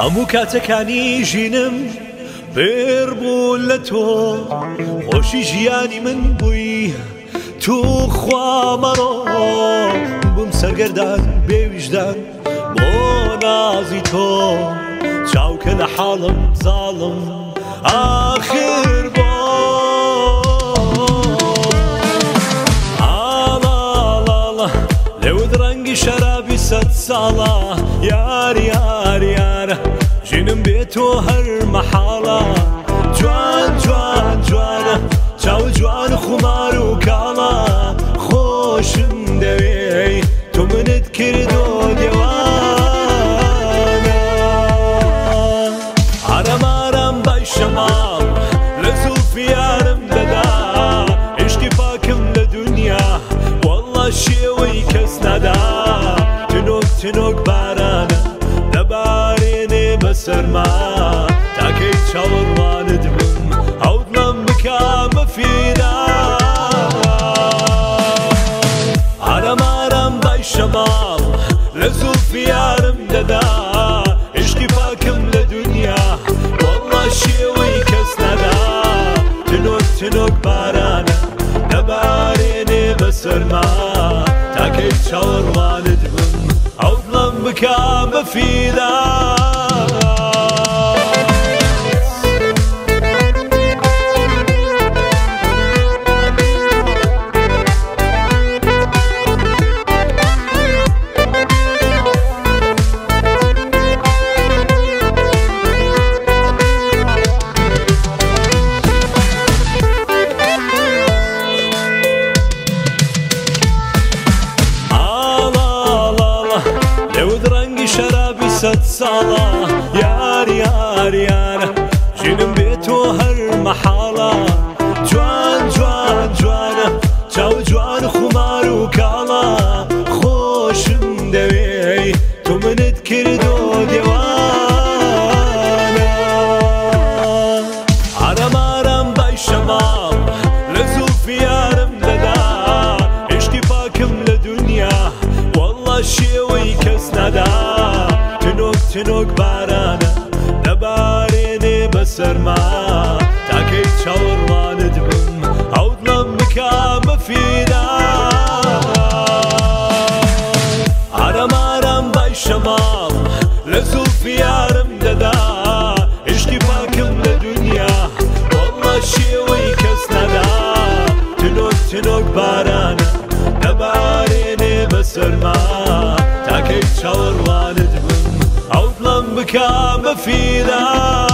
هەموو کاتەکانی ژینم پێر بوون لە تۆ خۆشی ژیانی من بووی تو خوا مەڕۆ بووم سەرگەردان بێویژدان بۆ نازی تۆ چاوکە لە حاڵم زاڵم ئاخر بۆ ئاڵاڵاڵە لێوت ڕەنگی شەرابی سەد ساڵە یار یار یارە ژینم بێت تۆ هەر مەحاڵە جوان جوان جوانە چاو جوان خومار و کاڵە خۆشم دەوێ تۆ منت کردۆ دێوانە ئارام ئارام بای شەماڵ لە زوڵفی یارم دەدا عشقی پاکم لە دونیا وەڵڵا شێوەی کەس نەدا تنۆک تنۆک بارانە دەبارێنێ بەسەرما تاکەی چاوەڕوانت بم هەوڵم بکە بەفیدا ئارام ئارام بای شەماڵ لە زوڵفی یارم دەدا عشقی پاکم لە دونیا وەڵڵا شێوەی کەس نەدا تنۆک تنۆک بارانە دەبارێنێ بەسەرما تاکەی چاوەڕوانت بم هەوڵم بکە بەفیدا شەرابی سەد ساڵە یار یار یارە ژینم بێت تۆ هەر مەحاڵە جوان جوان جوانە چاو جوان خومار و کاڵە خۆشم دەوێ تۆ منت کردۆ دێوانە ئارام ئارام بای شەماڵ لە زوڵفی یارم دەدا عشقی پاکم لە دونیا وەڵڵا شێوەی کەس نەدا تنۆک بارانە دەبارێنێ بەسەرما تاکەی چاوەڕوانت بم هەوڵم بکە بەفیدا ئارام ئارام بای شەماڵ لە زوڵفی یارم دەدا عشقی پاکم لە دونیا وەڵڵا شێوەی کەس نەدا تنۆک بارانە دەبارێنێ بەسەرما تاکەی چاوەڕوانت بم هەوڵم بکە بەفیدا